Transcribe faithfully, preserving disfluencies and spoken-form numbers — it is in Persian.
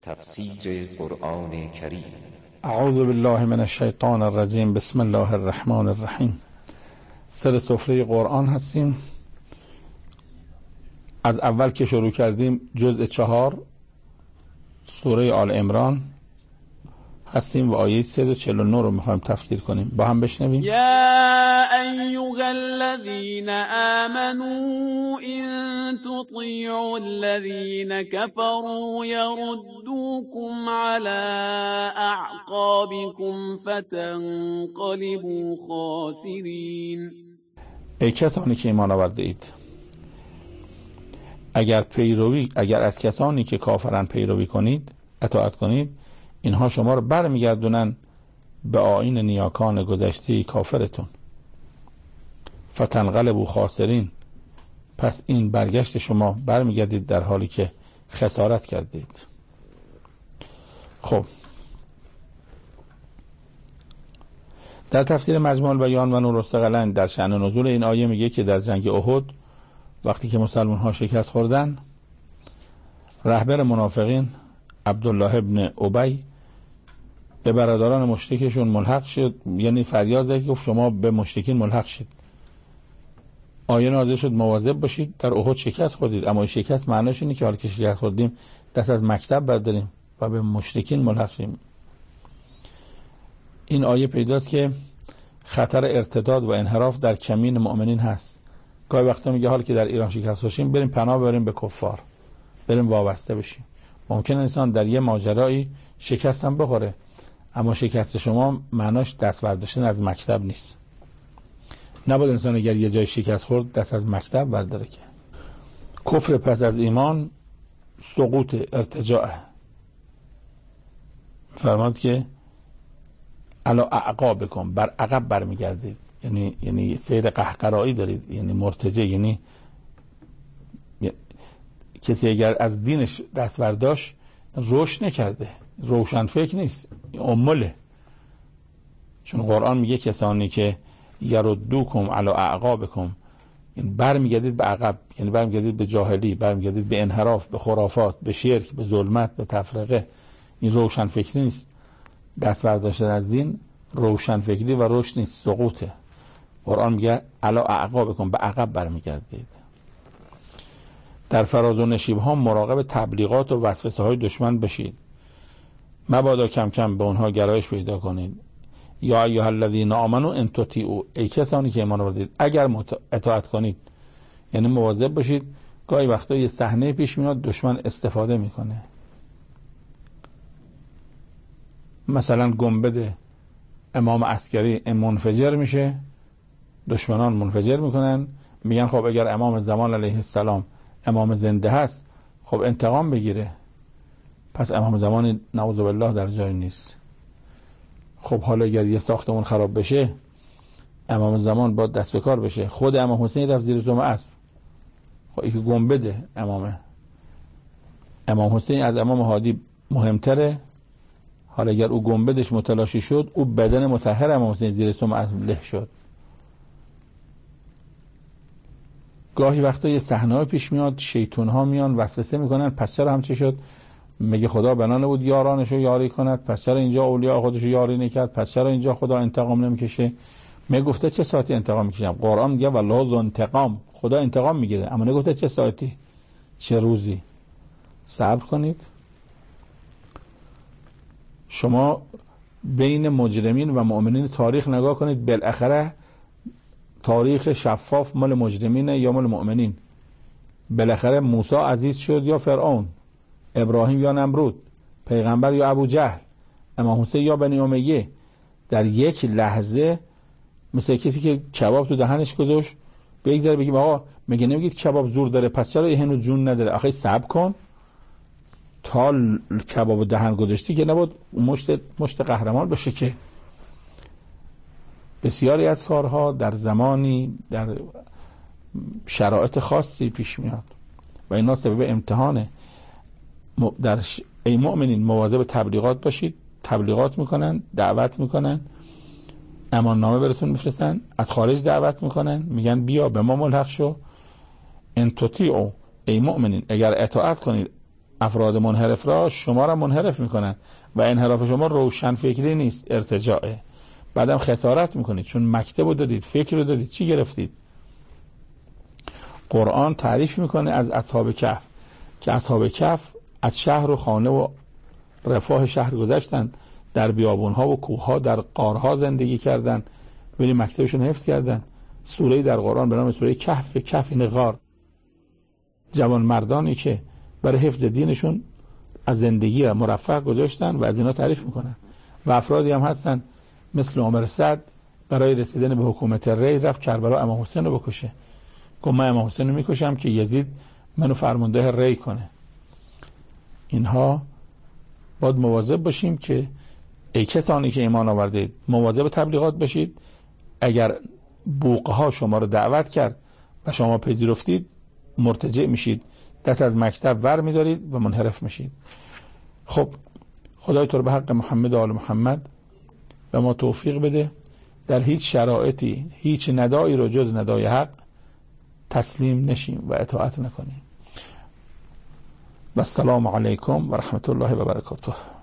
تفسیر قرآن کریم. اعوذ بالله من الشیطان الرجیم. بسم الله الرحمن الرحیم. سر سفره قرآن هستیم. از اول که شروع کردیم جزء چهار سوره آل عمران هستیم و آیه صد و چهل و نه رو میخوایم تفسیر کنیم. با هم بشنویم. یا ایها الذین آمنوا ان تطیعوا الذین کفروا یردوکم علی اعقابکم فتنقلبوا خاسرین. ای کسانی که ایمان آورده اید، اگر پیروی اگر از کسانی که کافرن پیروی کنید، اطاعت کنید، اینها شما رو برمیگردونن به آیین نیاکان گذشته کافرتون. فتنقلبوا خاسرین، پس این برگشت شما برمیگردید در حالی که خسارت کردید. خب، در تفسیر مجموع البیان و نور الثقلین در شأن نزول این آیه میگه که در جنگ احد وقتی که مسلمان ها شکست خوردن، رهبر منافقین عبدالله ابن ابی به برادران مشرکشون ملحق شد، یعنی فریاد زد گفت شما به مشرکین ملحق شید. آیه نازل شد مواظب باشید، در احد شکست خوردید، اما شکست معناش اینه که حالا که شکست خوردیم دست از مکتب برداریم و به مشرکین ملحق شیم. این آیه پیداست که خطر ارتداد و انحراف در کمین مؤمنین هست. گاهی وقتا میگه حالا که در ایران شکست خوردیم بریم پناه ببریم به کفار، بریم وابسته بشیم. ممکن انسان در یه ماجرایی شکست هم بخوره، اما شکست شما معناش دست برداشتن از مکتب نیست. نباید انسان اگر یه جای شکست خورد دست از مکتب برداره. که کفر پس از ایمان سقوط ارتجاع. فرماد که علی اعقابکم، بر عقب برمیگردید، یعنی یعنی سیر قهقرایی دارید، یعنی مرتجع، یعنی کسی اگر از دینش دست برداشت رشد نکرده، روشن فکر نیست، امله. چون قرآن میگه کسانی که یردوکم علی اعقابکم، یعنی برمیگردید به عقب، یعنی برمیگردید به جاهلی، برمیگردید به انحراف، به خرافات، به شرک، به ظلمت، به تفرقه. این روشن فکری نیست. دست برداشتن از دین روشن فکری و رشد نیست، سقوطه. قرآن میگه علی اعقابکم، به عقب برمیگردید. در فراز و نشیب ها مراقب تبلیغات و وسوسه های دشمن بشید، مبادا کم کم به اونها گرایش پیدا کنید. یا ایها الذین آمنوا ان تطیعوا، ای کسانی که ایمان آوردید اگر اطاعت کنید، یعنی مواظب باشید. گاهی وقتا یه صحنه پیش میاد دشمن استفاده میکنه. مثلا گنبد امام عسکری منفجر میشه، دشمنان منفجر میکنن، میگن خب اگر امام زمان علیه السلام امام زنده هست خب انتقام بگیره، پس امام زمان نعوذ بالله در جای نیست. خب حالا اگر یه ساختمون خراب بشه امام زمان باید دست به کار بشه. خود امام حسین رفت زیر زوم اسب. خب این که گنبده امامه، امام حسین از امام هادی مهمتره. حالا اگر او گنبدش متلاشی شد، او بدن مطهر امام حسین زیر زوم اسب له شد. گاهی وقتا یه صحنه‌ای پیش میاد، شیطان ها میان وسوسه میکنن، پس چرا همچی شد؟ میگه خدا بنانه بود یارانشو یاری کند، پس چرا اینجا اولیاء خودشو یاری نکرد؟ پس چرا اینجا خدا انتقام نمیکشه؟ میگفته چه ساعتی انتقام میکشم؟ قرآن میگه والله ذو انتقام، خدا انتقام میگیره، اما نگفته چه ساعتی، چه روزی. صبر کنید. شما بین مجرمین و مؤمنین تاریخ نگاه کنید، بالاخره تاریخ شفاف مال مجرمینه یا مال مؤمنین؟ بالاخره موسی عزیز شد یا فرعون، ابراهیم یا نمرود، پیغمبر یا ابو جهل، امام حسین یا بنی امیه. در یک لحظه مثل کسی که کباب تو دهنش گذاشت بگذاره بگیم آقا میگه نمیگید کباب زور داره، پس چرا اینو جون نداره؟ آخه صبر کن تا کباب دهن گذاشتی که نبود مشت مشت قهرمان بشه. که بسیاری از کارها در زمانی در شرایط خاصی پیش میاد و اینا سبب امتحانه. در ش... ای مؤمنین مواظب تبلیغات باشید. تبلیغات میکنن، دعوت میکنن، امان نامه براتون میفرستن، از خارج دعوت میکنن، میگن بیا به ما ملحق شو. ان تطیعوا، ای مؤمنین اگر اطاعت کنید افراد منحرف را شما را منحرف میکنن و انحراف شما روشن فکری نیست، ارتجاعه. بعدم خسارت میکنید چون مکتب رو دادید، فکر رو دادید، چی گرفتید؟ قرآن تعریف میکنه از اصحاب کهف که اصحاب کهف از شهر و خانه و رفاه شهر گذشتن، در بیابونها و کوهها، در غارها زندگی کردن، ولی مکتبشون حفظ کردن. سوره در قرآن به نام سوره کهف، کهف این غار، جوان مردانی که برای حفظ دینشون از زندگی و مرفه گذاشتن و از اینا تعریف میکنن. و افرادی هم هستن مثل عمر سعد برای رسیدن به حکومت ری رفت کربلا امام حسین رو بکشه، گفت من امام حسین رو میکشم که یزید منو فرمانده ری کنه. اینها باید مواظب باشیم که ای کسانی که ایمان آوردید مواظب تبلیغات باشید. اگر بوقها شما رو دعوت کرد و شما پذیرفتید، مرتجع میشید، دست از مکتب ور میدارید و منحرف میشید. خب خدای تو رو به حق محمد و آل محمد به ما توفیق بده در هیچ شرایطی هیچ ندایی رو جز ندای حق تسلیم نشیم و اطاعت نکنیم. و السلام علیکم و رحمت الله و برکاته.